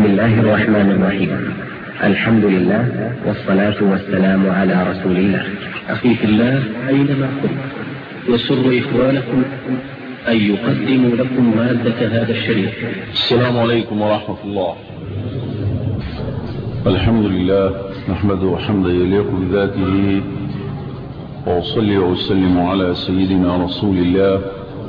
بسم الله الرحمن الرحيم. الحمد لله والصلاة والسلام على رسول الله. أخي في الله أينما كنت، يسر إخوانكم أن يقدموا لكم مادة هذا الشريط. السلام عليكم ورحمة الله. الحمد لله نحمده حمدا يليق بذاته، وأصلي وأسلم على سيدنا رسول الله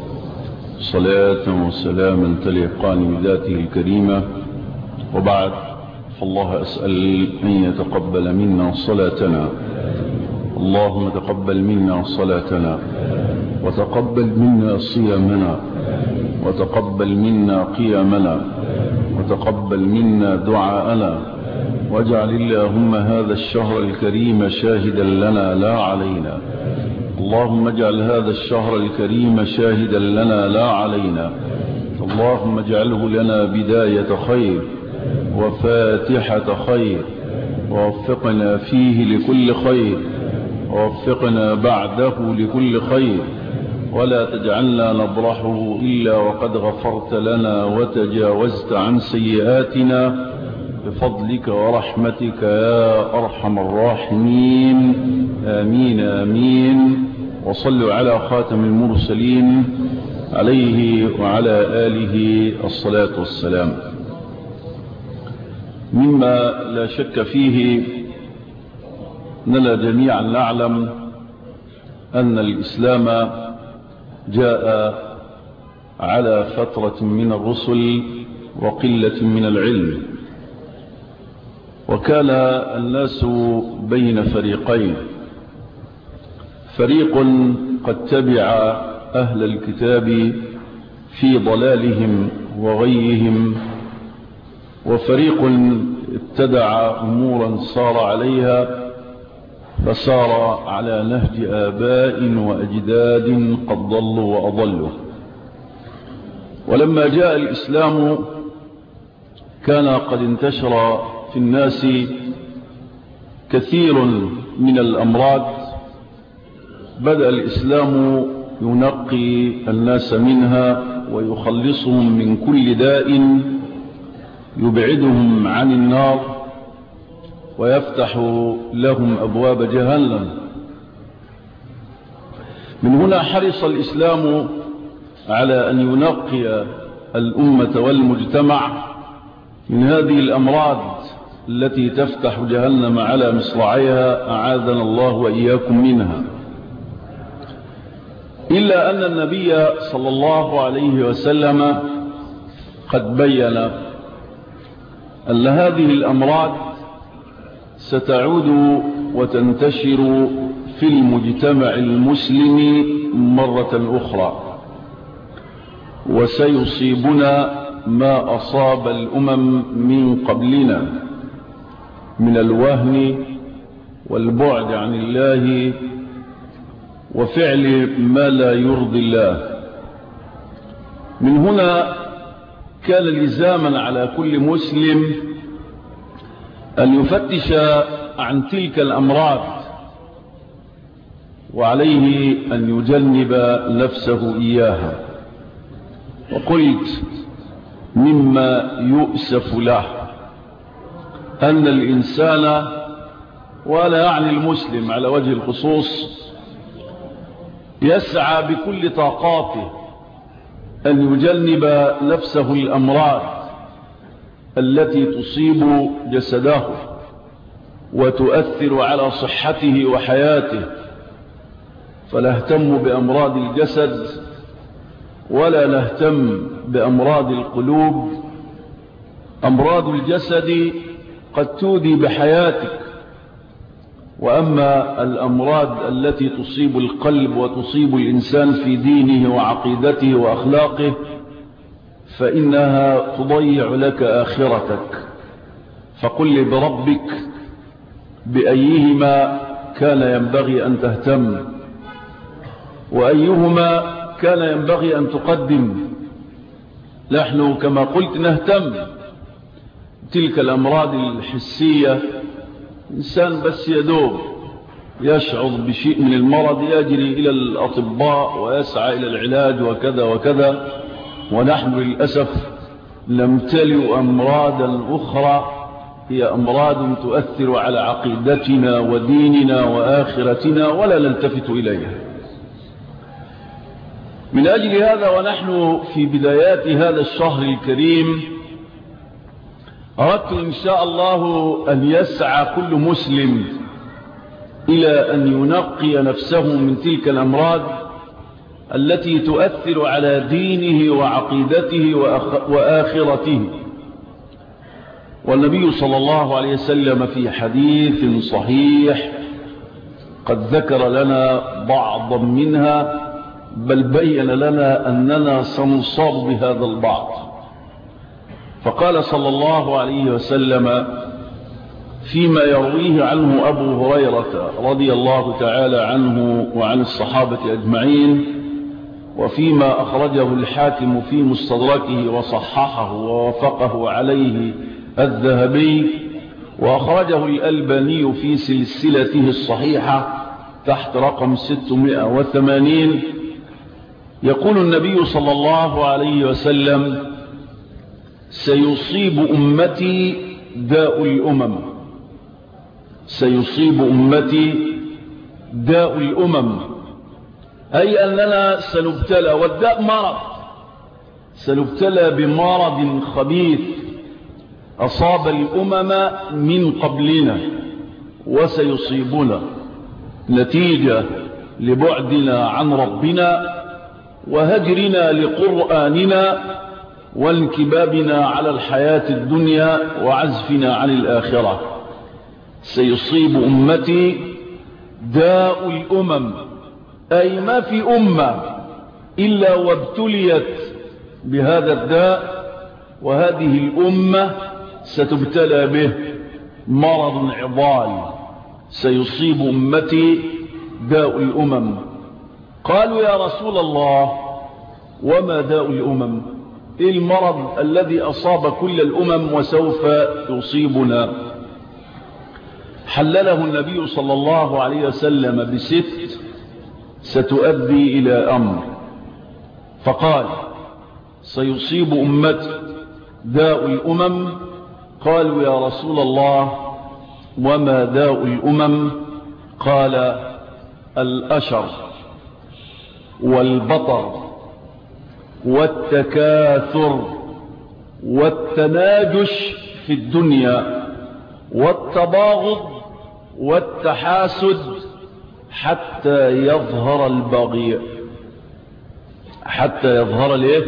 صلاة وسلاما تليقان بذاته الكريمة، وبعد، فالله أسأل أن يتقبل منا صلاتنا. اللهم تقبل منا صلاتنا، وتقبل منا صيامنا، وتقبل منا قيامنا، وتقبل منا دعاءنا، واجعل اللهم هذا الشهر الكريم شاهدا لنا لا علينا. اللهم اجعل هذا الشهر الكريم شاهدا لنا لا علينا. اللهم اجعله لنا بداية خير وفاتحة خير، ووفقنا فيه لكل خير، ووفقنا بعده لكل خير، ولا تجعلنا نبرحه إلا وقد غفرت لنا وتجاوزت عن سيئاتنا بفضلك ورحمتك يا أرحم الراحمين. آمين آمين. وصلوا على خاتم المرسلين عليه وعلى آله الصلاة والسلام. مما لا شك فيه أننا جميعا نعلم أن الإسلام جاء على فترة من الرسل وقلة من العلم، وكان الناس بين فريقين: فريق قد تبع أهل الكتاب في ضلالهم وغيهم، وفريق ابتدع أمورا صار عليها، فصار على نهج آباء وأجداد قد ضلوا وأضلوا. ولما جاء الإسلام كان قد انتشر في الناس كثير من الأمراض، بدأ الإسلام ينقي الناس منها ويخلصهم من كل داء يبعدهم عن النار ويفتح لهم أبواب جهنم. من هنا حرص الإسلام على أن ينقي الأمة والمجتمع من هذه الأمراض التي تفتح جهنم على مصراعيها، أعاذنا الله وإياكم منها. إلا أن النبي صلى الله عليه وسلم قد بين أن هذه الأمراض ستعود وتنتشر في المجتمع المسلم مرة أخرى، وسيصيبنا ما أصاب الأمم من قبلنا من الوهن والبعد عن الله وفعل ما لا يرضي الله. من هنا كان لزاما على كل مسلم أن يفتش عن تلك الأمراض، وعليه أن يجنب نفسه إياها. وقلت مما يؤسف له أن الإنسان، ولا يعني المسلم على وجه الخصوص، يسعى بكل طاقاته أن يجنب نفسه الأمراض التي تصيب جسده وتؤثر على صحته وحياته، فلا نهتم بأمراض الجسد ولا نهتم بأمراض القلوب. أمراض الجسد قد تودي بحياتك، وأما الأمراض التي تصيب القلب وتصيب الإنسان في دينه وعقيدته وأخلاقه فإنها تضيع لك آخرتك. فقل لي بربك بأيهما كان ينبغي أن تهتم، وأيهما كان ينبغي أن تقدم. نحن كما قلت نهتم تلك الأمراض الحسية، إنسان بس يدوب يشعر بشيء من المرض يجري إلى الأطباء ويسعى إلى العلاج وكذا وكذا، ونحن للأسف نمتلئ أمرادا أخرى هي أمراض تؤثر على عقيدتنا وديننا وآخرتنا ولا نلتفت إليها. من أجل هذا ونحن في بدايات هذا الشهر الكريم أردت إن شاء الله أن يسعى كل مسلم إلى أن ينقي نفسه من تلك الأمراض التي تؤثر على دينه وعقيدته وآخرته. والنبي صلى الله عليه وسلم في حديث صحيح قد ذكر لنا بعضا منها، بل بين لنا أننا سنصاب بهذا البعض. فقال صلى الله عليه وسلم فيما يرويه عنه أبو هريرة رضي الله تعالى عنه وعن الصحابة أجمعين، وفيما أخرجه الحاكم في مستدركه وصححه ووافقه عليه الذهبي، وأخرجه الألباني في سلسلته الصحيحة تحت رقم 680. يقول النبي صلى الله عليه وسلم: سيصيب أمتي داء الأمم. سيصيب أمتي داء الأمم، أي أننا سنبتلى، والداء مرض، سنبتلى بمرض خبيث أصاب الأمم من قبلنا وسيصيبنا نتيجة لبعدنا عن ربنا وهجرنا لقرآننا وانكبابنا على الحياة الدنيا وعزفنا عن الآخرة. سيصيب أمتي داء الأمم، أي ما في أمة إلا وابتليت بهذا الداء، وهذه الأمة ستبتلى به مرض عضال. سيصيب أمتي داء الأمم. قالوا يا رسول الله وما داء الأمم؟ إيه المرض الذي أصاب كل الأمم وسوف يصيبنا؟ حلله النبي صلى الله عليه وسلم بست ستؤدي إلى أمر، فقال: سيصيب أمتي داء الأمم. قالوا يا رسول الله وما داء الأمم؟ قال: الأشر والبطر والتكاثر والتناجش في الدنيا والتباغض والتحاسد حتى يظهر البغي. حتى يظهر الايه؟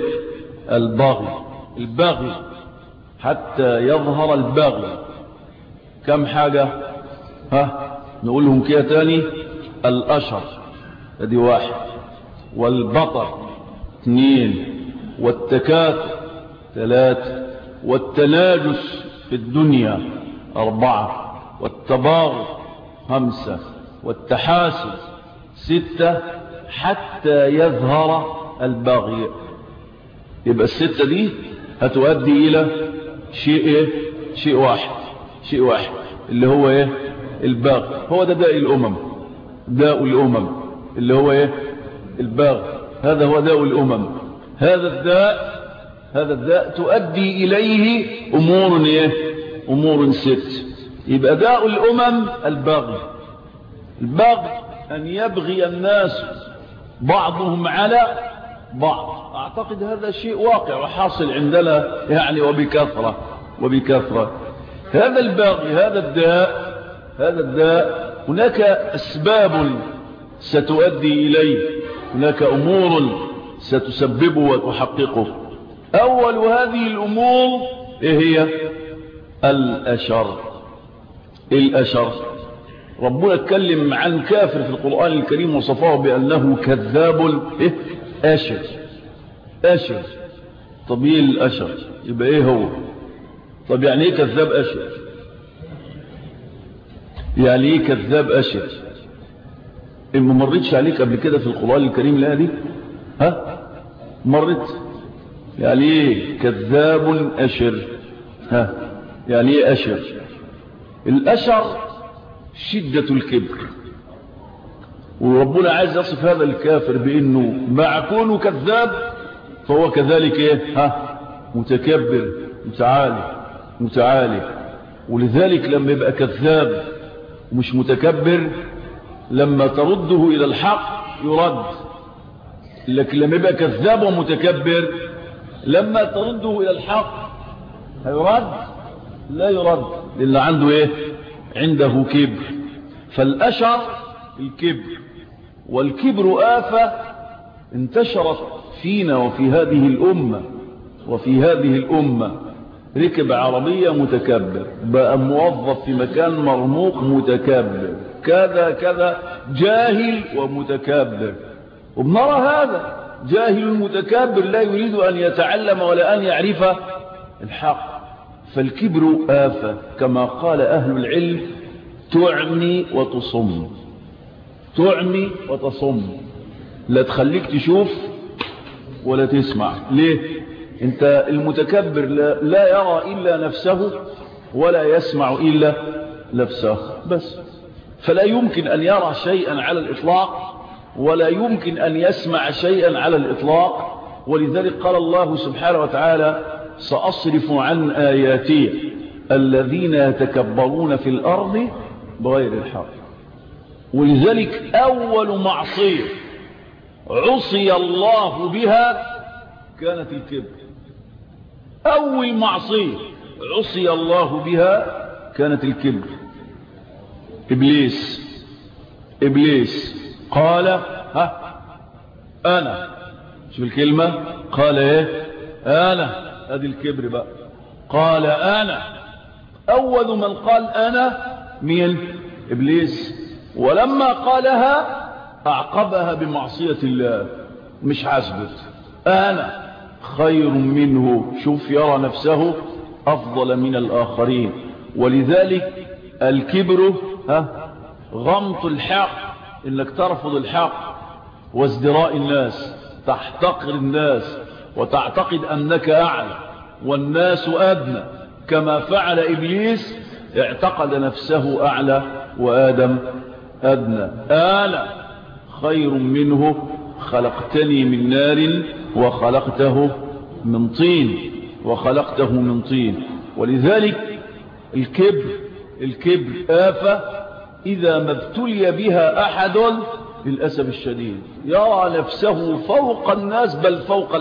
البغي حتى يظهر البغي. كم حاجة؟ نقولهم كده تاني: الأشر ادي 1، والبطر 2، والتكاثر 3، والتناجس في الدنيا 4، والتباغض 5، والتحاسد 6، حتى يظهر البغي. يبقى ال6 دي هتؤدي إلى شيء واحد اللي هو ايه؟ البغي. هو ده داء الأمم. داء الأمم اللي هو ايه؟ البغي. هذا هو داء الأمم. هذا الداء تؤدي إليه أمور ايه؟ أمور 6. يبقى داء الأمم البغي. البغي أن يبغي الناس بعضهم على بعض. أعتقد هذا شيء واقع وحاصل عندنا يعني وبكثرة. هذا البغي، هذا الداء هناك أسباب ستؤدي إليه، هناك أمور ستسببه وتحققه. أول هذه الأمور إيه هي؟ الأشر. ربنا اتكلم عن كافر في القرآن الكريم وصفه بأنه كذاب أشر. طب ايه الأشر؟ يبقى ايه هو؟ طب يعني ايه كذاب أشر؟ يعني ايه كذاب أشر؟ ما مرتش عليك قبل كده في القرآن الكريم لا دي؟ مرت؟ يعني ايه كذاب أشر؟ يعني ايه أشر؟ الأشر شدة الكبر، وربنا عايز يصف هذا الكافر بأنه مع كونه كذاب فهو كذلك ايه؟ متكبر متعالي. ولذلك لما يبقى كذاب ومش متكبر لما ترده إلى الحق يرد، لكن لما يبقى كذاب ومتكبر لما ترده إلى الحق هيرد؟ لا يرد، لأن عنده إيه؟ عنده كبر. فالأشر الكبر، والكبر آفة انتشرت فينا وفي هذه الأمة. ركب عربية متكبر، بقى موظف في مكان مرموق متكبر، كذا جاهل ومتكبر. وبنرى هذا جاهل متكبر لا يريد أن يتعلم ولا أن يعرف الحق. فالكبر آفة كما قال أهل العلم تعمي وتصم، لا تخليك تشوف ولا تسمع. ليه؟ انت المتكبر لا يرى إلا نفسه ولا يسمع إلا نفسه بس، فلا يمكن أن يرى شيئا على الإطلاق ولا يمكن أن يسمع شيئا على الإطلاق. ولذلك قال الله سبحانه وتعالى سأصرف عن آياتي الذين يتكبرون في الأرض بغير الحق. ولذلك أول معصية عصي الله بها كانت الكبر. أول معصية عصي الله بها كانت الكبر. إبليس قال أنا، شوف الكلمة، قال إيه؟ أنا. هذه الكبر بقى، قال أنا. أول من قال أنا مين؟ إبليس. ولما قالها أعقبها بمعصية الله، مش حسبت، أنا خير منه. شوف، يرى نفسه أفضل من الآخرين. ولذلك الكبر غمط الحق، إنك ترفض الحق، وازدراء الناس، تحتقر الناس وتعتقد أنك أعلى والناس أدنى، كما فعل إبليس، اعتقد نفسه أعلى وآدم أدنى. أنا خير منه، خلقتني من نار وخلقته من طين. ولذلك الكبر آفة إذا ما ابتلي بها أحد للأسف الشديد يرى نفسه فوق الناس، بل فوق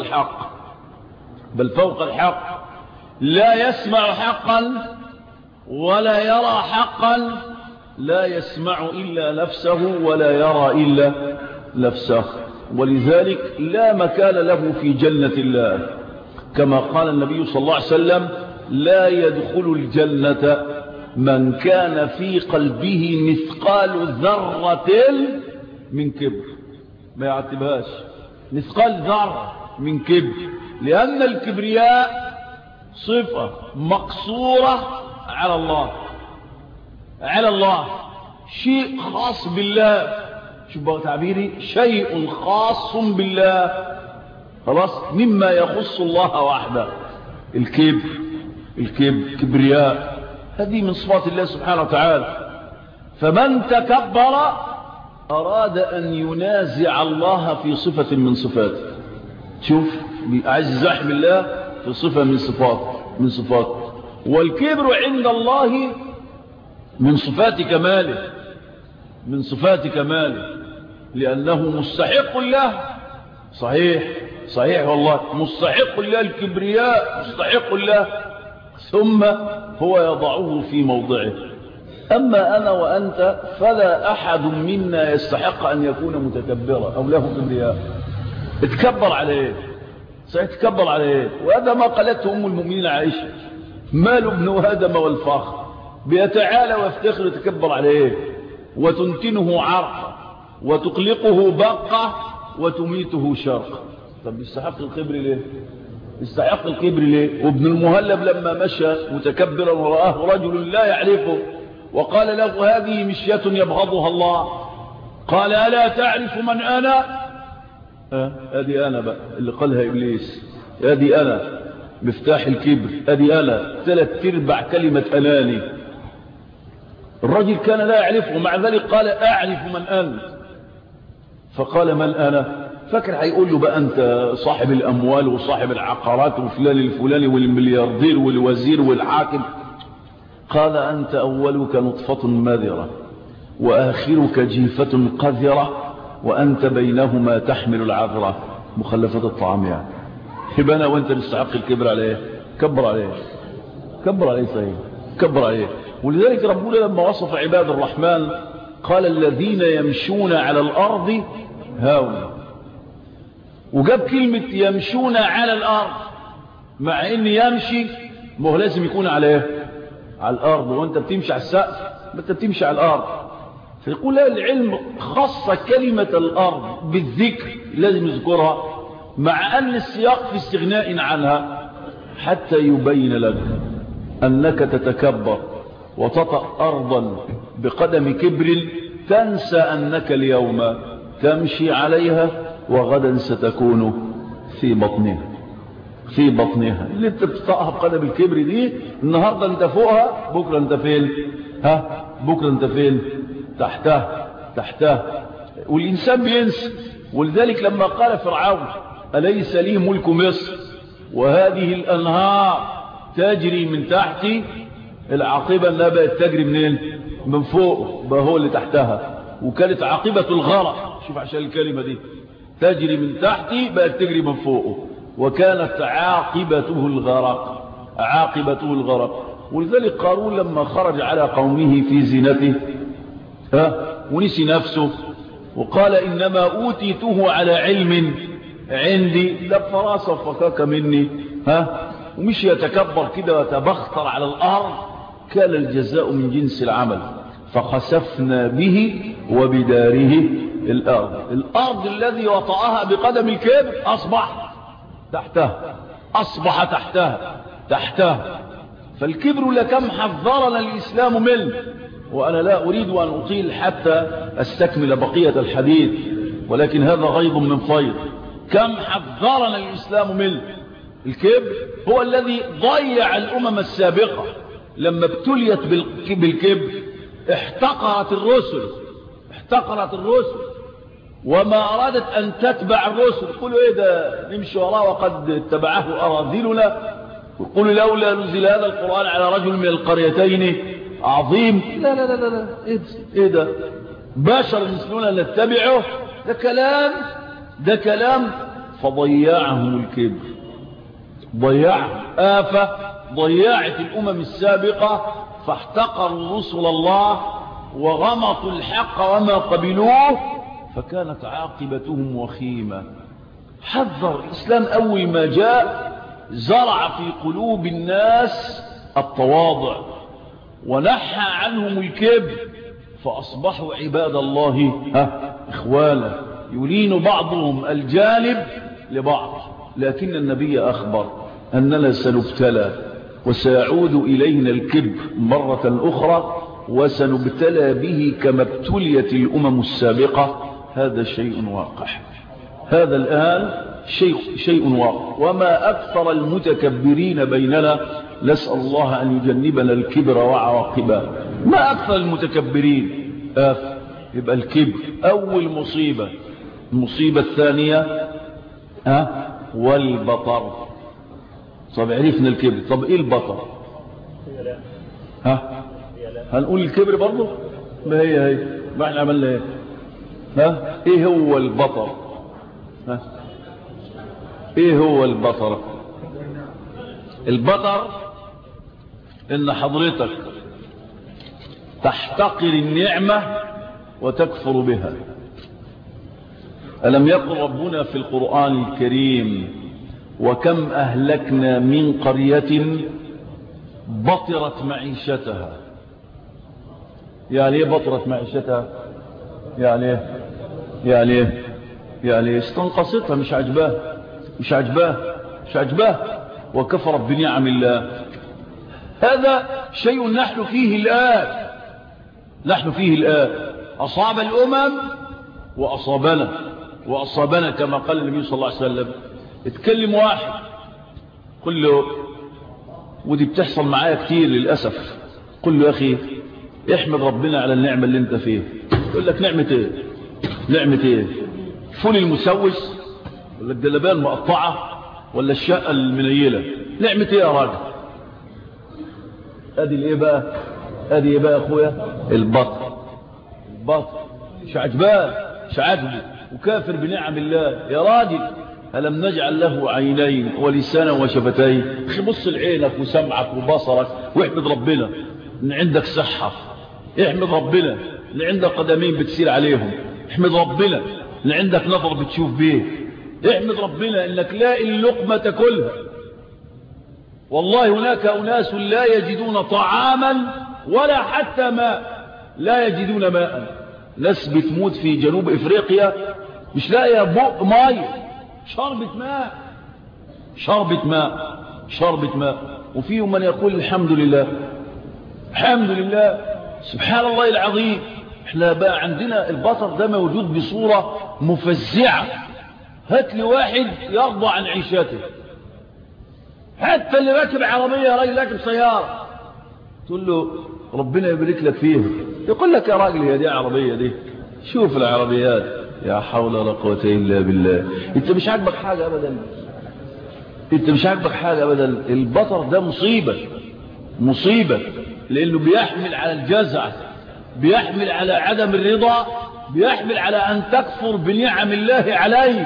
الحق، لا يسمع حقا ولا يرى حقا، لا يسمع إلا نفسه ولا يرى إلا نفسه. ولذلك لا مكان له في جنة الله، كما قال النبي صلى الله عليه وسلم لا يدخل الجنة من كان في قلبه مثقال ذرة من كبر. ما يعتبهاش مثقال ذرة من كبر، لأن الكبرياء صفة مقصورة على الله، شيء خاص بالله. شوف بقى تعبيري، شيء خاص بالله، خلاص، مما يخص الله وحده. الكبرياء هذه من صفات الله سبحانه وتعالى. فمن تكبر أراد أن ينازع الله في صفة من صفاته. شوف، عايز يزاحم الله في صفة من صفاته. والكبر عند الله من صفات كماله، لأنه مستحق له. صحيح والله، مستحق له الكبرياء، مستحق له، ثم هو يضعه في موضعه. أما أنا وأنت فلا أحد منا يستحق أن يكون متكبرا أو له كبرياء. اتكبر عليه، سيتكبر عليه. وهذا ما قالته أم المؤمنين عائشة، مال ابن آدم والفخر، بيتعالى ويفتخر يتكبر عليه، وتنتنه عرقا وتقلقه بقة وتميته شرقا. طب يستحق الكبر ليه؟ وابن المهلب لما مشى متكبرا ورآه رجل لا يعرفه وقال له هذه مشية يبغضها الله، قال ألا تعرف من أنا؟ هذه أنا بقى اللي قالها إبليس، هذه أنا مفتاح الكبر، هذه أنا 3/4 كلمة أناني. الرجل كان لا يعرفه، مع ذلك قال أعرف من أنت، فقال من أنا؟ فاكر هيقول له بقى أنت صاحب الأموال وصاحب العقارات وفلان الفلاني والملياردير والوزير والحاكم. قال أنت أولك نطفة ماذرة وآخرك جيفة قذرة وأنت بينهما تحمل العذرة. مخلفات الطعام يعني. يبقى أنا وأنت نستحق الكبر عليه. كبر عليه، كبر عليه صحيح، كبر عليه. ولذلك ربنا لما وصف عباد الرحمن قال الذين يمشون على الأرض هاونا، وجاب كلمة يمشون على الأرض، مع ان يمشي ما هو لازم يكون على ايه؟ على الأرض. وانت بتمشي على السقف ما انت بتمشي على الأرض. فيقول العلم خص كلمة الأرض بالذكر لازم يذكرها، مع أن السياق في استغناء عنها حتى يبين لك أنك تتكبر وتطأ أرضا بقدم كبر تنسى أنك اليوم تمشي عليها وغدا ستكون في بطنها. في بطنها اللي انت بتطأها بقدم الكبر دي، النهاردة انت فوقها، بكرة انت فين؟ ها؟ بكرة انت فين؟ تحتها. تحتها. والإنسان بينسى. ولذلك لما قال فرعون أليس لي ملك مصر وهذه الأنهار تجري من تحتي، العاقبة انها بقت تجري منين؟ من فوق، بقى هو اللي تحتها. وكانت عاقبة الغرق، شوف عشان الكلمة دي، تجري من تحتي بقت تجري من فوقه، وكانت عاقبته الغرق. عاقبته الغرق. ولذلك قارون لما خرج على قومه في زينته ونسي نفسه وقال إنما أوتيته على علم عندي، لا فراسة وفكاك مني، ومش يتكبر كده ويتبختر على الأرض. كان الجزاء من جنس العمل. فخسفنا به وبداره الأرض. الأرض الذي وطأها بقدم الكبر أصبح تحتها، أصبح تحتها. تحتها. فالكبر لكم حذرنا الإسلام منه. وأنا لا أريد أن أطيل حتى أستكمل بقية الحديث، ولكن هذا غيض من فيض. كم حذرنا الإسلام منه. الكبر هو الذي ضيع الأمم السابقة. لما ابتليت بالكبر احتقرت الرسل، احتقرت الرسل وما أرادت أن تتبع الرسل. قلوا إيه ده نمشي وراه وقد اتبعه أراذلنا، وقلوا لولا نزل هذا القرآن على رجل من القريتين عظيم. لا لا لا لا، إيه ده بشر مثلنا نتبعه؟ ده كلام، ده كلام. فضيعهم الكبر، ضيع آفة ضيعت الأمم السابقة، فاحتقروا رسل الله وغمطوا الحق وما قبلوه، فكانت عاقبتهم وخيمة. حذر الإسلام أول ما جاء زرع في قلوب الناس التواضع ونحى عنهم الكبر، فأصبحوا عباد الله إخوانا يلين بعضهم الجانب لبعض. لكن النبي أخبر أننا سنبتلى وسيعود إلينا الكبر مرة أخرى وسنبتلى به كما ابتليت الأمم السابقة. هذا شيء واقع، هذا الآن شيء واقع. وما أكثر المتكبرين بيننا، نسأل الله أن يجنبنا الكبر وعواقبه. ما أكثر المتكبرين يبقى الكبر أول مصيبة. المصيبة الثانية والبطر. طب عرفنا الكبر، طب إيه البطر؟ هنقول الكبر برضه؟ ما هي ما احنا عملنا ايه؟ ايه هو البطر؟ ايه هو البطر؟ البطر ان حضرتك تحتقر النعمة وتكفر بها. ألم يقل ربنا في القرآن الكريم وكم أهلكنا من قرية بطرت معيشتها. يعني ايه بطرت معيشتها؟ يعني ايه؟ يعني استنقصتها، مش عجباه وكفرت بنعم الله. هذا شيء نحن فيه الآن. أصاب الأمم وأصابنا كما قال النبي صلى الله عليه وسلم. اتكلم واحد قل له، ودي بتحصل معايا كتير للأسف، قل له يا أخي احمد ربنا على النعمة اللي انت فيه. يقول لك نعمة ايه؟ فول المسوس ولا الجلابيه المقطعه ولا الشقه المنيله؟ نعمه ايه يا راجل؟ ادي الايه بقى؟ ادي ايه بقى يا اخويا؟ البطر مش عاجبه وكافر بنعم الله. يا راجل ألم نجعل له عينين ولسانا وشفتين؟ اخي بص لعينك وسمعك وبصرك واحمد ربنا ان عندك صحة، احمد ربنا ان عندك قدمين بتسير عليهم، احمد ربنا ان عندك نظر بتشوف بيه، احمد ربنا انك لاقي اللقمة تاكلها. والله هناك أناس لا يجدون طعاما ولا حتى ماء، لا يجدون ماء. ناس بتموت في جنوب افريقيا مش لاقيه بق ماء، شربة ماء. وفيهم من يقول الحمد لله سبحان الله العظيم. احنا بقى عندنا البطر ده موجود بصورة مفزعة. هات لي واحد يرضى عن عيشته، حتى اللي راكب عربية، راجل راكب سيارة، تقول له ربنا يبارك لك فيه، يقول لك يا راجل هي دي عربية دي؟ شوف العربيات، يا حول ولا قوة إلا بالله. انت مش عاجبك حاجة أبدا. البطر ده مصيبة لأنه بيحمل على الجزع، بيحمل على عدم الرضا، بيحمل على أن تكفر بنعم الله عليك،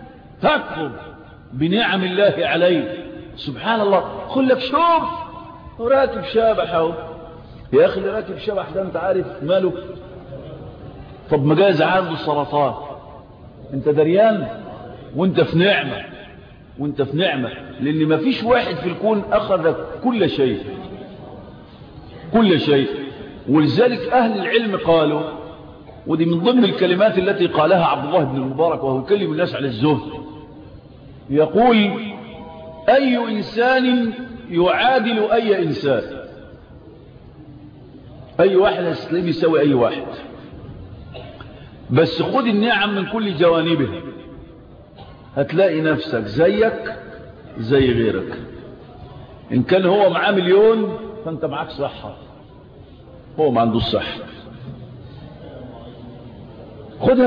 سبحان الله. قل لك شوف راكب شبح اهو. يا أخي اللي راكب شبح ده أنت عارف ماله؟ طب ما جايز عنده السرطان، أنت دريان؟ وأنت في نعمة، لأن ما فيش واحد في الكون أخذ كل شيء. ولذلك أهل العلم قالوا، ودي من ضمن الكلمات التي قالها عبد الله بن المبارك وهو يكلم الناس على الزهد، يقول أي إنسان يعادل أي إنسان؟ أي واحد هستلم يسوي أي واحد، بس خد النعم من كل جوانبها، هتلاقي نفسك زيك زي غيرك. إن كان هو معاه مليون فأنت معاك صحة، هو ما عنده الصحة. خدها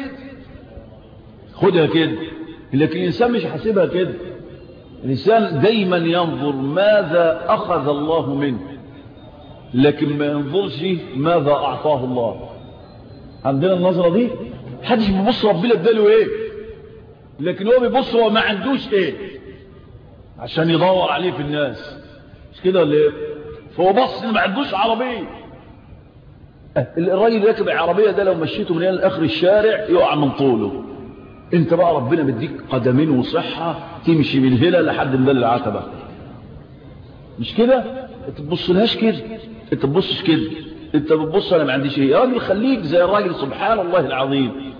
كده. لكن الإنسان مش حاسبها كده. الإنسان دايما ينظر ماذا أخذ الله منه، لكن ما ينظرش ماذا أعطاه الله. عندنا النظرة دي، حدش بيبص ربنا اداله ايه، لكن هو بيبص هو ما عندوش ايه عشان يدور عليه في الناس، مش كده ولا ايه؟ فهو بص ما عندوش عربية. الراجل راكب العربية ده لو مشيته من هنا لاخر الشارع يقع من طوله. انت بقى ربنا مديك قدمين وصحة تمشي من هنا لحد مدل العتبة، مش كده؟ انت تبصلهاش كده، انت تبصش كده، انت بتبص انا ما عنديش ايه. يا راجل خليك زي الراجل سبحان الله العظيم.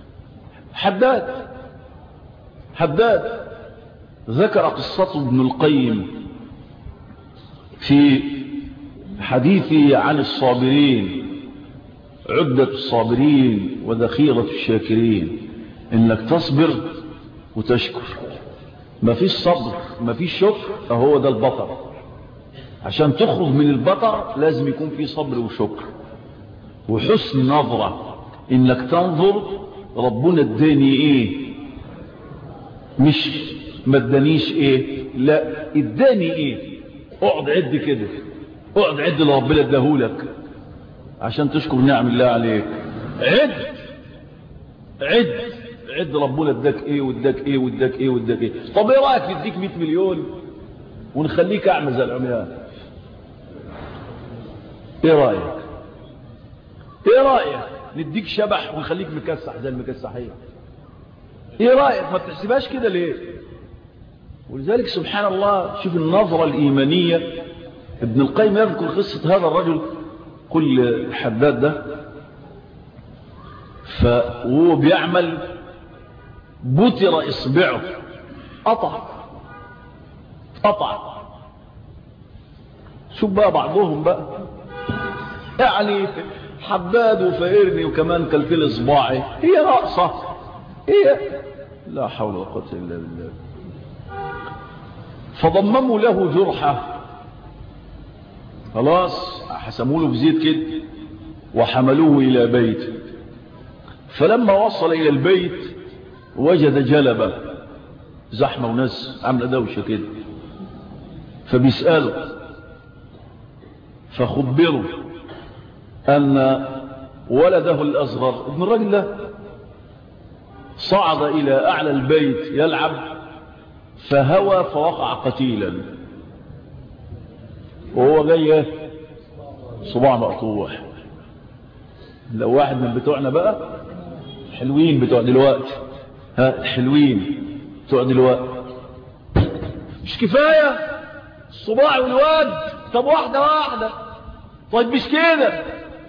حداد ذكر قصته ابن القيم في حديثه عن الصابرين، عدة الصابرين وذخيرة الشاكرين، انك تصبر وتشكر. ما فيش صبر ما فيش شكر، فهو ده البطر. عشان تخرج من البطر لازم يكون في صبر وشكر وحسن نظرة، انك تنظر ربنا اداني ايه، مش ما ادانيش ايه، لا اداني ايه. اقعد عد كده، اقعد عد اللي ربنا اداهولك عشان تشكر نعم الله عليك. عد ربنا اداك ايه واداك ايه واداك ايه واداك ايه. طب ايه رايك نديك 100 مليون ونخليك اعمى زي العميان؟ ايه رايك نديك شبح ونخليك مكسح زي المكسحين؟ ايه رايك؟ ما بتحسبهاش كده ليه؟ ولذلك سبحان الله، شوف النظرة الإيمانية. ابن القيم يذكر قصة هذا الرجل كل حداد ده، فهو بيعمل بتر إصبعه، قطع. شوف بقى بعضهم بقى يعني حداد وفقرني وكمان كلكل إصبعي، هي رأسة، هي لا حول ولا قوة إلا بالله. فضمموا له جرحه، خلاص حسموا له بزيت كده وحملوه إلى بيته. فلما وصل إلى البيت وجد جلبة زحمة وناس عاملة دوشة كده، فبيسأله فخبره أن ولده الأصغر ابن الرجل ده صعد إلى أعلى البيت يلعب فهوى فوقع قتيلا، وهو جاي صباع مقطوع. لو واحد من بتوعنا بقى حلوين بتوع دلوقتي، الحلوين بتوع دلوقتي، مش كفاية الصباع والواد، طب واحدة واحدة، طيب مش كده.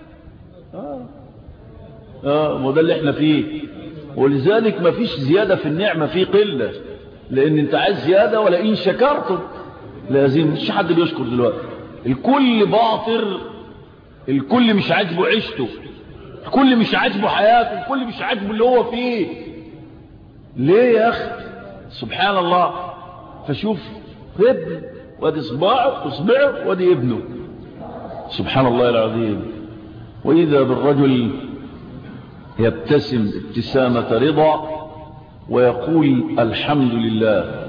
ما ده اللي احنا فيه. ولذلك ما فيش زيادة في النعمة، في قلة، لان انت عايز زيادة ولئن شكرتم لازم. مش حد بيشكر دلوقتي، الكل باطر، الكل مش عاجبه عيشته، الكل مش عاجبه حياته، الكل مش عاجبه اللي هو فيه. ليه يا اخي؟ سبحان الله. فشوف ابن وادي صباعه وصبعه وادي ابنه، سبحان الله العظيم. وإذا بالرجل يبتسم ابتسامة رضا ويقول الحمد لله.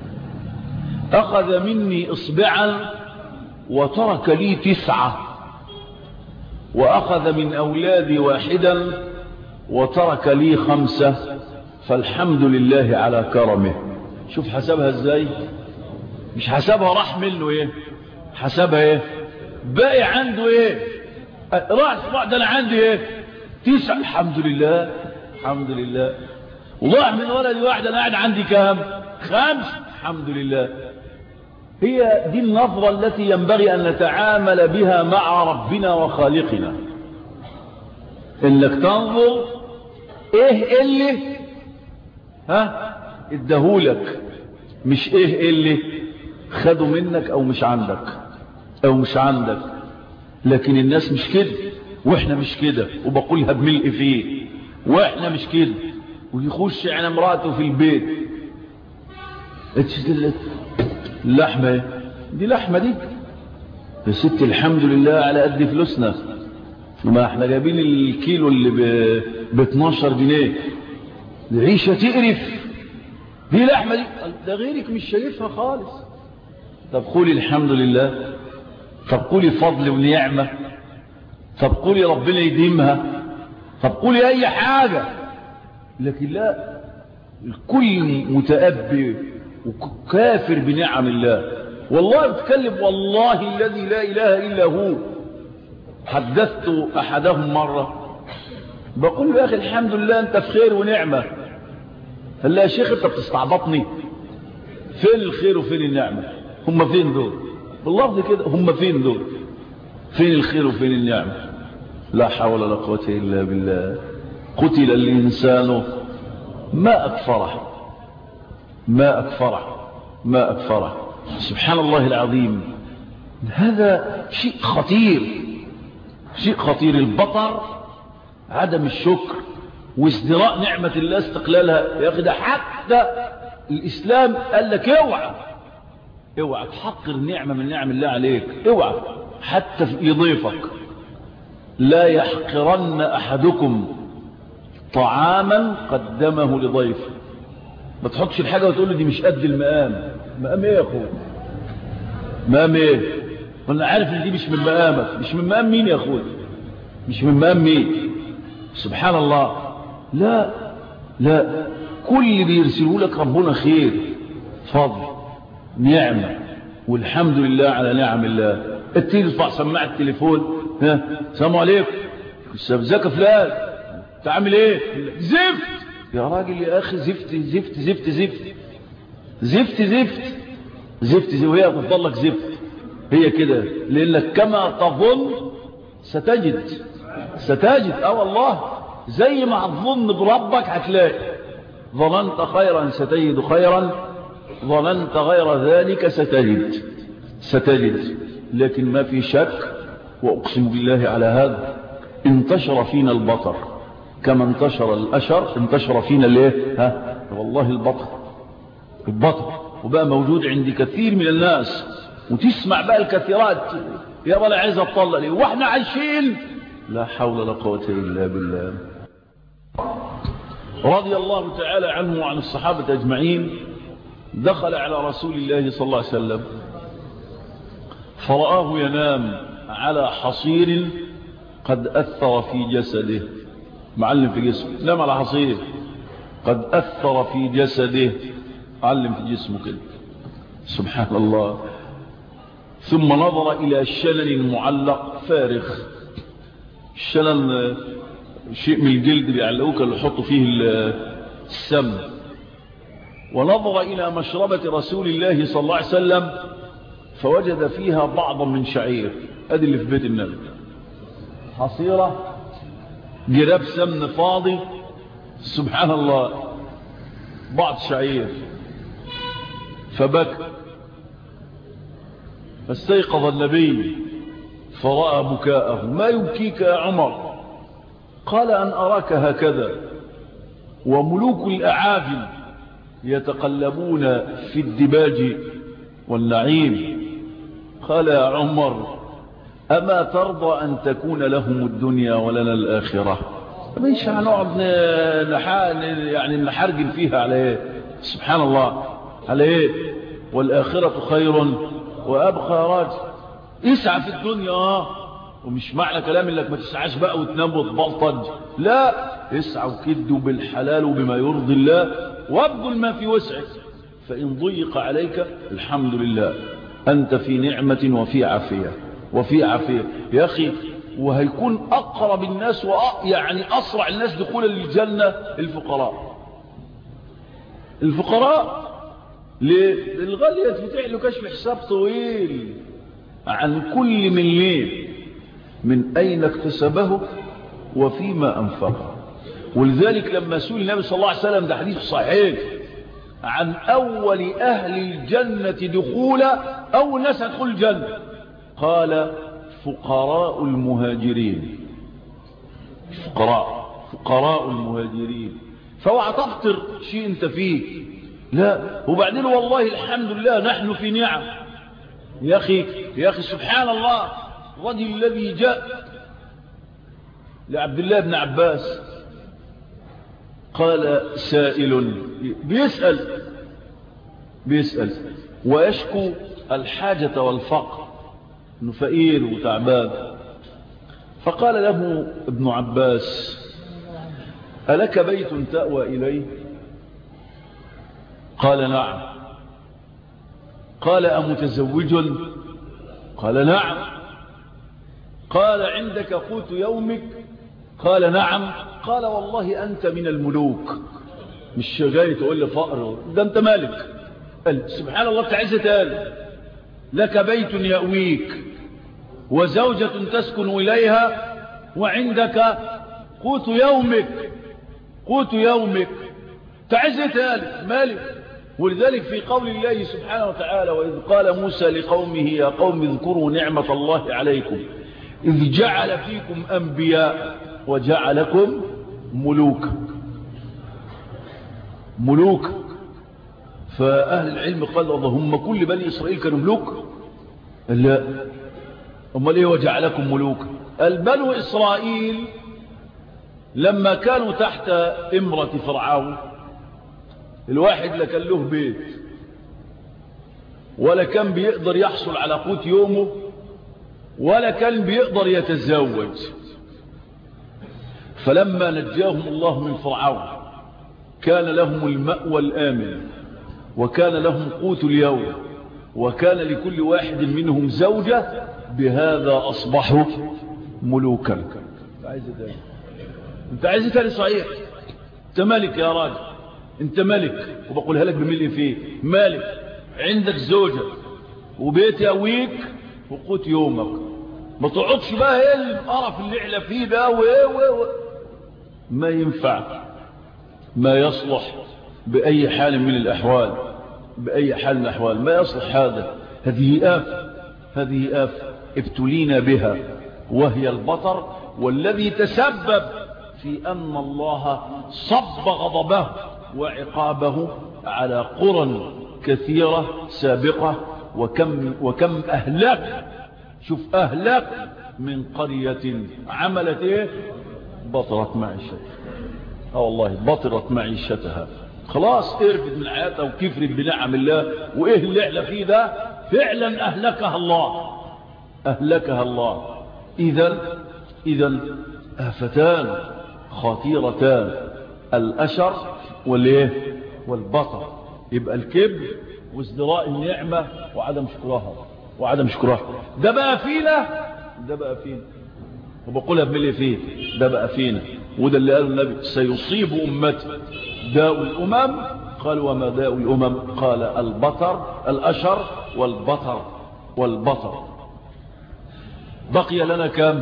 أخذ مني إصبعا وترك لي 9، وأخذ من أولادي واحدا وترك لي 5، فالحمد لله على كرمه. شوف حسبها ازاي، مش حسبها راح منه ايه، حسبها ايه، باقي عنده ايه، راح صباح ده انا عندي ايه 9، الحمد لله الحمد لله. وضاع من ولدي واحد انا قاعد عندي كام 5، الحمد لله. هي دي النظرة التي ينبغي ان نتعامل بها مع ربنا وخالقنا، انك تنظر ايه اللي ادهولك، مش ايه اللي خدوا منك او مش عندك. لكن الناس مش كده، واحنا مش كده، وبقولها بملء فيه، واحنا مش كده. ويخش على امراته في البيت، اللحمة دي لحمة دي يا ست، الحمد لله على قد فلوسنا، ما احنا جايبين الكيلو اللي ب 12 جنيه، العيشة تقرف، دي لحمة دي، ده غيرك مش شايفها خالص. طب قولي الحمد لله، طب قولي فضل ونعمة، طب قولي ربنا يديمها، طب قولي اي حاجة. لكن لا، الكل متأبي وكافر بنعم الله. والله بتكلم والله الذي لا اله الا هو. حدثت احدهم مرة بقول له يا اخي الحمد لله انت في خير ونعمة. قال لي يا شيخ انت بتستعبطني، فين الخير وفين النعمة؟ هم فين دول؟ باللفظ كده، هم فين دول؟ فين الخير وفين النعمة؟ لا حول ولا قوة الا بالله. قتل الانسان ما اكفره. سبحان الله العظيم. هذا شيء خطير. البطر، عدم الشكر، وازدراء نعمة الله، استقلالها. يا اخي ده حتى الاسلام قال لك اوعى تحقر نعمة من نعم الله عليك، اوعى حتى لضيفك. لا يحقرن احدكم طعاما قدمه لضيفه. ما تحطش الحاجة وتقول له دي مش قد المقام. مقام ايه يا اخويا؟ مقام ايه؟ وانا عارف ان دي مش من مقامك. مش من مقام مين يا اخويا؟ مش من مقام مين؟ سبحان الله. لا كل بيرسله لك ربنا خير، فضل، نعمة، والحمد لله على نعم الله. ترفع سماعة التليفون، السلام عليكم، ازيك يا فلان، تعمل ايه؟ زفت يا راجل يا اخي، زفت وهي تفضل لك زفت. هي كده، لانك كما تظن ستجد. والله زي ما هتظن بربك هتلاقي. ظننت خيرا ستجد خيرا، ظننت غير ذلك ستجد. لكن ما في شك، واقسم بالله على هذا، انتشر فينا البطر كما انتشر الاشر، انتشر فينا الايه؟ والله البطر وبقى موجود عند كثير من الناس. وتسمع بقى الكثيرات، يا رب عايز اطلق ليه واحنا عايشين. لا حول ولا قوة الا بالله. رضي الله تعالى عنه وعن الصحابة أجمعين دخل على رسول الله صلى الله عليه وسلم فرآه ينام على حصير قد أثر في جسده. معلم في جسمه، نام على حصير قد أثر في جسده، علم في جسمه كده. سبحان الله. ثم نظر إلى الشنن معلق فارغ. الشنن شيء من الجلد بيعلقوك اللي يحطوا فيه السم. ونظر إلى مشربة رسول الله صلى الله عليه وسلم فوجد فيها بعضا من شعير. ادي اللي في بيت النبي، حصيرة جراب سمن فاضي، سبحان الله، بعض شعير. فبكى فاستيقظ النبي فرأى بكاءه. ما يبكيك يا عمر؟ قال أن أراك هكذا وملوك الأعاجم يتقلبون في الدباج والنعيم. قال يا عمر أما ترضى أن تكون لهم الدنيا ولنا الآخرة؟ مش هنقعد يعني نحرجل فيها على ايه؟ سبحان الله، على ايه؟ والآخرة خير وأبقى يا راجل. اسعى في الدنيا، ومش معنى كلام انك ما تسعاش بقى وتنام وتبلطج، لا، اسعى وكدوا بالحلال وبما يرضي الله وابذل ما في وسعك. فإن ضيق عليك الحمد لله، أنت في نعمة وفي عافية وفي عافية يا أخي. وهيكون أقرب الناس يعني أسرع الناس دخولا للجنة الفقراء. الفقراء ليه؟ الغالية يتفتح له كشف حساب طويل عن كل مليم من أين اكتسبه وفيما أنفقه. ولذلك لما سئل النبي صلى الله عليه وسلم، ده حديث صحيح، عن أول أهل الجنة دخولا، أول ناس هتدخل الجنة، قال فقراء المهاجرين. فقراء المهاجرين. فهو تفطر شيء انت فيه، لا. وبعدين والله الحمد لله نحن في نعم يا أخي سبحان الله. الرجل الذي جاء لعبد الله بن عباس قال سائل بيسأل ويشكو الحاجة والفقر، انه فقير وتعبان. فقال له ابن عباس ألك بيت تأوى إليه؟ قال نعم. قال أمتزوج؟ قال نعم. قال عندك قوت يومك؟ قال نعم. قال والله أنت من الملوك، مش جاي تقول لي فقر، ده أنت مالك. قال سبحان الله، تعزة قال لك بيت يأويك وزوجة تسكن إليها وعندك قوت يومك، تعزة قال مالك. ولذلك في قول الله سبحانه وتعالى وإذ قال موسى لقومه يا قوم اذكروا نعمة الله عليكم إذ جعل فيكم أنبياء وجعلكم ملوك. فأهل العلم قال اللهم كل بني إسرائيل كانوا ملوك؟ لا. أما ليه وجعلكم ملوك؟ البنو إسرائيل لما كانوا تحت إمرة فرعون، الواحد لا كان له بيت ولا كان بيقدر يحصل على قوت يومه ولا كان بيقدر يتزوج. فلما نجاهم الله من فرعون كان لهم المأوى الآمن وكان لهم قوت اليوم وكان لكل واحد منهم زوجة. بهذا أصبحوا ملوكا. انت عايز تاني صحيح؟ انت ملك يا راجل، انت ملك، وبقولها لك بملء فيه مالك. عندك زوجة وبيت يأويك وقوت يومك. ما تقعدش بقى ايه القرف اللي احنا فيه ده ما ينفع، ما يصلح بأي حال من الأحوال، بأي حال من الأحوال ما يصلح هذا. هذه آفة ابتلينا بها وهي البطر، والذي تسبب في أن الله صب غضبه وعقابه على قرى كثيرة سابقة. وكم أهلك، شوف أهلك من قرية عملت إيه؟ بطرت معيشة. والله بطرت معيشتها، خلاص قرفت من حياتها وكفرت بنعم الله. وايه اللي احنا فيه ده؟ فعلا اهلكها الله، اهلكها الله. اذا آفتان خطيرتان، الاشر والايه والبطر. يبقى الكبر وازدراء النعمة وعدم شكرها. ده بقى فينا وبقولها بملي فيه، ده بقى فينا. وده اللي قاله النبي: سيصيب أمتي داء الأمم. قال: وما داء الأمم؟ قال: الأشر والبطر. بقي لنا كم؟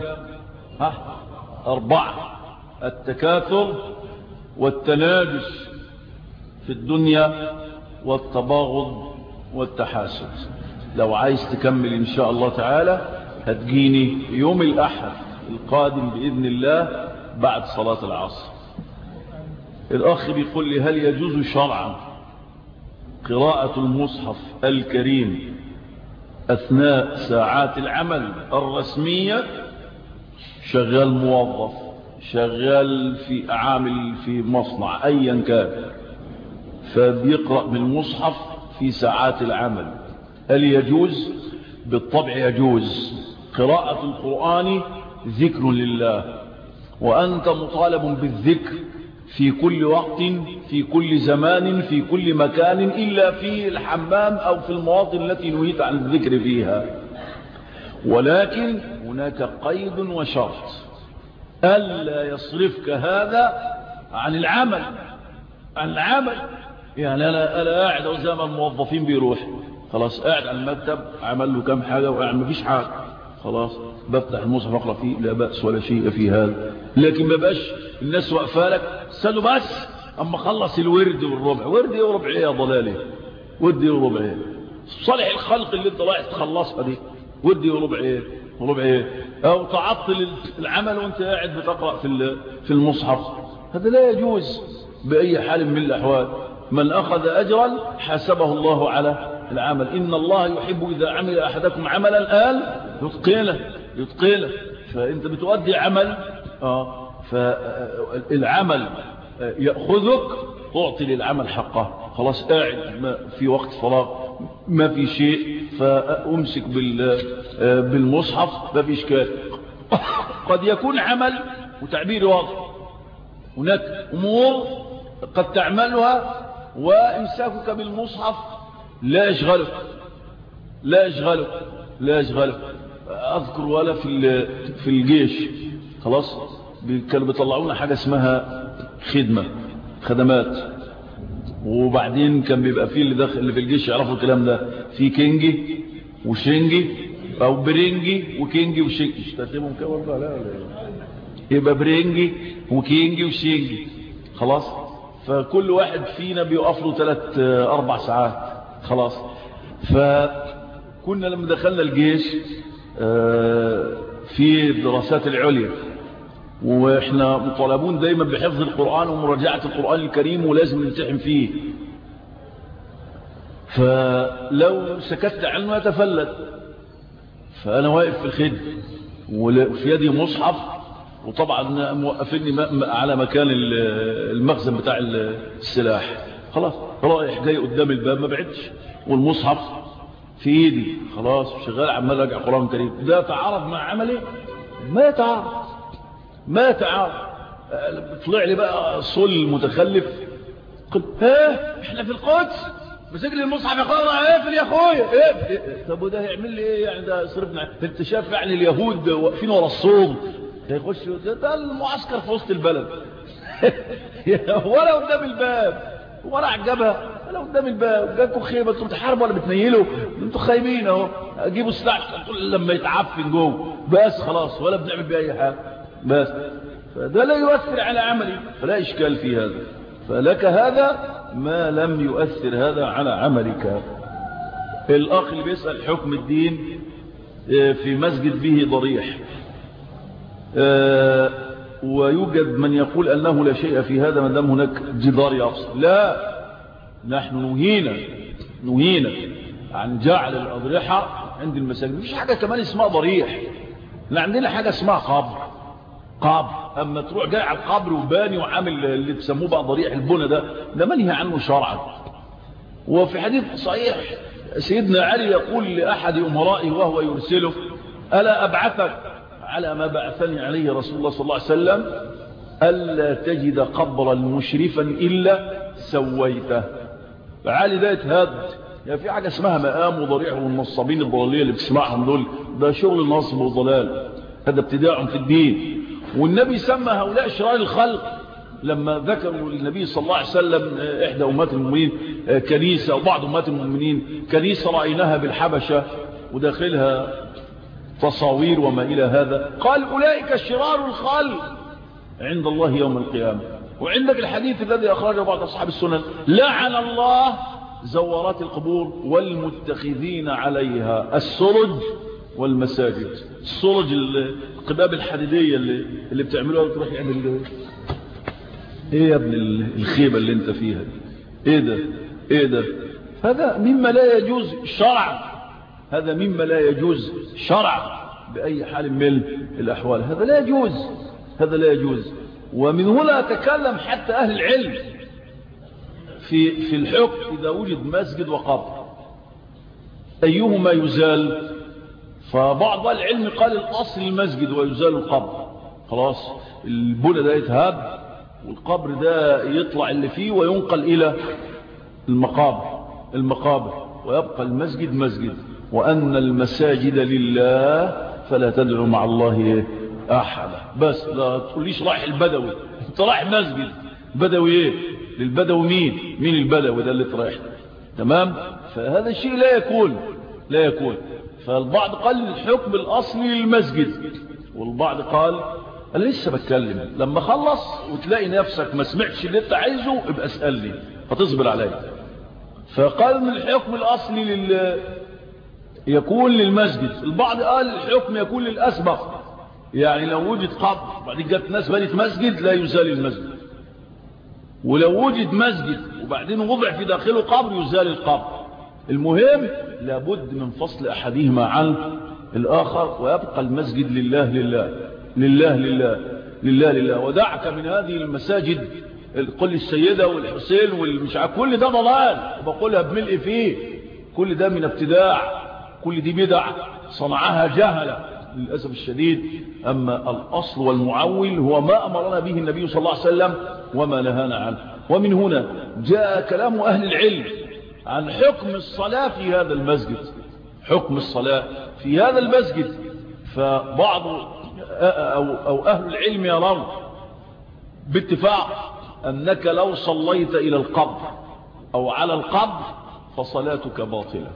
4: التكاثر والتناجش في الدنيا والتباغض والتحاسد. لو عايز تكمل إن شاء الله تعالى هتجيني يوم الأحد القادم بإذن الله بعد صلاة العصر. الأخ بيقول لي: هل يجوز شرعا قراءة المصحف الكريم أثناء ساعات العمل الرسمية؟ شغال موظف، شغال في عامل في مصنع أيا كان، فبيقرأ بالمصحف في ساعات العمل، هل يجوز؟ بالطبع يجوز. قراءة القرآن ذكر لله، وأنت مطالب بالذكر في كل وقت، في كل زمان، في كل مكان، إلا في الحمام أو في المواطن التي نهيت عن الذكر فيها. ولكن هناك قيد وشرط: ألا يصرفك هذا عن العمل. يعني أنا قاعد زي ما الموظفين بيروح، خلاص قاعد على المكتب، عمل له كام حاجة وقاعد مفيش حاجة، خلاص بفتح المصحف اقرا فيه، لا بأس ولا شيء في هذا. لكن ما بقاش الناس واقفه لك استنوا بس اما خلص الورد والربع. ورد ايه وربع ايه يا ضلالي؟ ورد ايه وربع ايه؟ صالح الخلق اللي انت رايح تخلصها دي ورد ايه وربع ايه؟ او تعطل العمل وانت قاعد بتقرا في المصحف، هذا لا يجوز باي حال من الاحوال. من اخذ اجرا حاسبه الله على العمل. إن الله يحب إذا عمل أحدكم عملا آل يتقنه. فأنت بتؤدي عمل فالعمل يأخذك، تعطي للعمل حقه. خلاص قاعد في وقت فراغ ما في شيء، فأمسك بالمصحف ما في إشكال. قد يكون عمل وتعبير واضح، هناك أمور قد تعملها وإمساكك بالمصحف لا يشغلك. أذكر ولا في الجيش، خلاص كانوا بيطلعونا حاجة اسمها خدمات، وبعدين كان بيبقى فيه اللي في الجيش يعرفوا الكلام ده، في كينجي وشينجي أو برينجي وكينجي وشينجي، مش ترتيبهم كده ولا لا؟ يبقى برينجي وكينجي وشينجي، خلاص. فكل واحد فينا بيقف له 3-4 ساعات، خلاص. فكنا لما دخلنا الجيش في الدراسات العليا، واحنا مطالبون دايما بحفظ القرآن ومراجعة القرآن الكريم، ولازم نمتحن فيه. فلو سكت عنه يتفلت. فأنا واقف في الخدمة وفي يدي مصحف، وطبعا موقفني على مكان المخزن بتاع السلاح، خلاص رايح جاي قدام الباب ما بعدش، والمصحف في ايدي، خلاص شغال عمال راجع قرآن الكريم. ده تعارض مع عملي؟ ما تعارض. طلع لي بقى صل متخلف، قلت احنا في القدس مسجل المصحف يا اخويا، اقفل يا اخويا طب وده هيعمل لي ايه يعني؟ ده صرفنا. انت شايف يعني اليهود واقفين ورا الصوم، يخش ده المعسكر في وسط البلد ولا قدام الباب ولا عجبها ولا قدام الباب. جاكوا خيبه، انتوا بتحاربوا ولا بتنيلوا؟ انتوا خايبين اهو، جيبوا السلاح لما يتعفن جوه بس، خلاص ولا بنعمل بيه اي حاجه بس. فده لا يؤثر على عملي، فلا اشكال في هذا. فلك هذا ما لم يؤثر هذا على عملك. الاخ اللي بيسأل حكم الدين في مسجد به ضريح، ويوجد من يقول أنه لا شيء في هذا ما دام هناك جدار يفصل. لا، نحن نهينا عن جعل الأضرحة عند المساجد. مفيش حاجة كمان اسمها ضريح، لا عندنا حاجة اسمها قبر. قبر. اما تروح جاي على القبر وباني وعامل اللي بيسموه بقى ضريح البنى ده منهي عنه شرعا. وفي حديث صحيح سيدنا علي يقول لأحد أمرائه وهو يرسله: ألا أبعثك على ما بعثني عليه رسول الله صلى الله عليه وسلم، ألا تجد قبرا مشرفا إلا سويته. فعلي ده يتهد. يعني في حاجة اسمها مقام وضريح، والنصابين الضلالية اللي بتسمعهم دول ده شغل نصب وضلال، هذا ابتداع في الدين. والنبي سمى هؤلاء شرار الخلق لما ذكروا للنبي صلى الله عليه وسلم إحدى أمات المؤمنين كنيسة، وبعض أمات المؤمنين كنيسة رأيناها بالحبشة وداخلها تصاوير وما إلى هذا، قال أولئك شرار الخلق عند الله يوم القيامة. وعندك الحديث الذي أخرجه بعض أصحاب السنن: لعن الله زوارات القبور والمتخذين عليها السرج والمساجد. السرج القباب الحديدية اللي بتعملوها تروح يعمل ايه يا ابن الخيبة اللي انت فيها؟ ايه ده؟ هذا مما لا يجوز شرعا، هذا مما لا يجوز شرعا بأي حال من الأحوال. هذا لا يجوز. ومن هنا تكلم حتى أهل العلم في الحكم إذا وجد مسجد وقبر أيهما يزال. فبعض العلم قال الأصل المسجد ويزال القبر، خلاص البنى ده يتهاب والقبر ده يطلع اللي فيه وينقل إلى المقابر ويبقى المسجد مسجد. وأن المساجد لله فلا تدعو مع الله أحد. بس لا تقوليش رايح البدوي، انت رايح مسجد بدوي. ايه للبدوي؟ مين البدوي ده اللي رايح؟ تمام. فهذا الشيء لا يكون. فالبعض قال الحكم الأصلي للمسجد، والبعض قال أنا لسه بتكلم، لما خلص وتلاقي نفسك ما سمعتش اللي انت عايزه ابقى اسألني هتصبر عليا. فقال من الحكم الأصلي يكون للمسجد. البعض قال الحكم يكون للأسبق، يعني لو وجد قبر بعدين جت ناس بنت مسجد لا يزال المسجد، ولو وجد مسجد وبعدين وضع في داخله قبر يزال القبر. المهم لابد من فصل أحدهما عن الآخر ويبقى المسجد لله لله لله لله لله لله. ودعك من هذه المساجد قل السيدة والحسين والمش عارف، كل ده ضلال وبقولها بملء فيه، كل ده من ابتداع، كل دي بدع صنعها جهلة للأسف الشديد. أما الأصل والمعول هو ما أمرنا به النبي صلى الله عليه وسلم وما نهانا عنه. ومن هنا جاء كلام أهل العلم عن حكم الصلاة في هذا المسجد، حكم الصلاة في هذا المسجد. فبعض أو أهل العلم يرون باتفاق أنك لو صليت إلى القبر أو على القبر فصلاتك باطلة.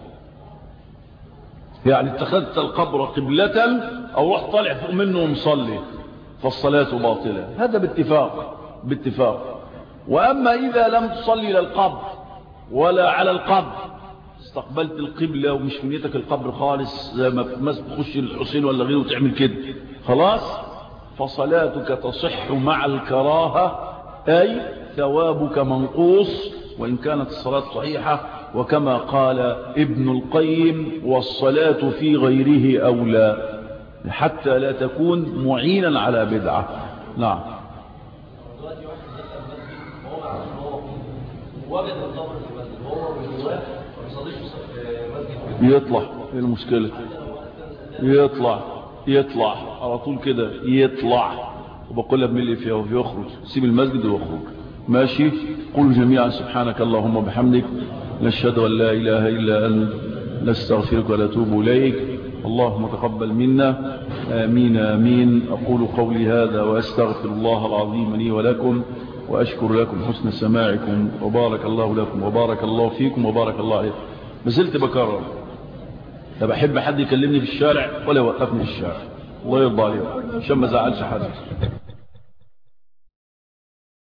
يعني اتخذت القبر قبلة أو رحت طالع فوق منه ومصلي فالصلاة باطلة، هذا باتفاق. وأما إذا لم تصلي إلى القبر ولا على القبر، استقبلت القبلة ومش في نيتك القبر خالص، زي ما تخش الحسين ولا غيره وتعمل كده، خلاص فصلاتك تصح مع الكراهة، أي ثوابك منقوص وإن كانت الصلاة صحيحة. وكما قال ابن القيم: والصلاة في غيره أولى، حتى لا تكون معينا على بدعة. نعم. يطلع ايه المشكلة؟ يطلع على طول كده، يطلع وبقولها بملء فيها ويخرج، سيب المسجد ويخرج. ماشي. قولوا جميعا سبحانك اللهم وبحمدك نشهد أن لا إله إلا أنت نستغفرك ونتوب إليك. اللهم تقبل منا. آمين آمين. أقول قولي هذا وأستغفر الله العظيم لي ولكم، وأشكر لكم حسن سماعكم، وبارك الله لكم وبارك الله فيكم وبارك الله عليكم. بزلت بكرر، لا بحب حد يكلمني في الشارع ولا يوقفني في الشارع، الله يرضى عليكم عشان ما زعلش حد.